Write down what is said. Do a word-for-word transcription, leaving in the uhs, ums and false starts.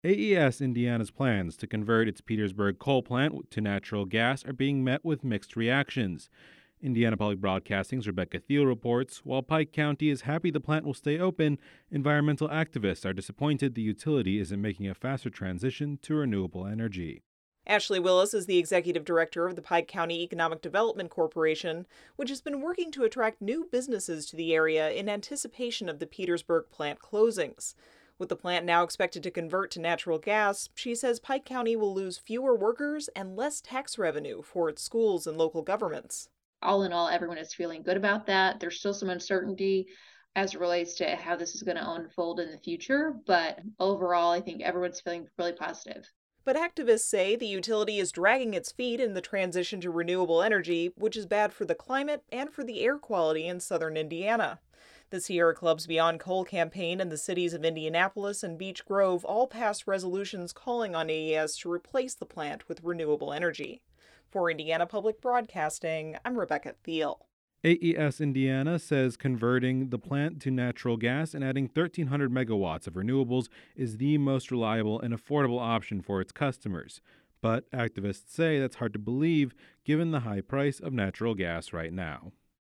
A E S Indiana's plans to convert its Petersburg coal plant to natural gas are being met with mixed reactions. Indiana Public Broadcasting's Rebecca Thiel reports while Pike County is happy the plant will stay open, environmental activists are disappointed the utility isn't making a faster transition to renewable energy. Ashley Willis is the executive director of the Pike County Economic Development Corporation, which has been working to attract new businesses to the area in anticipation of the Petersburg plant closings. With the plant now expected to convert to natural gas, she says Pike County will lose fewer workers and less tax revenue for its schools and local governments. All in all, everyone is feeling good about that. There's still some uncertainty as it relates to how this is going to unfold in the future, but overall, I think everyone's feeling really positive. But activists say the utility is dragging its feet in the transition to renewable energy, which is bad for the climate and for the air quality in southern Indiana. The Sierra Club's Beyond Coal campaign and the cities of Indianapolis and Beech Grove all passed resolutions calling on A E S to replace the plant with renewable energy. For Indiana Public Broadcasting, I'm Rebecca Thiel. A E S Indiana says converting the plant to natural gas and adding thirteen hundred megawatts of renewables is the most reliable and affordable option for its customers. But activists say that's hard to believe given the high price of natural gas right now.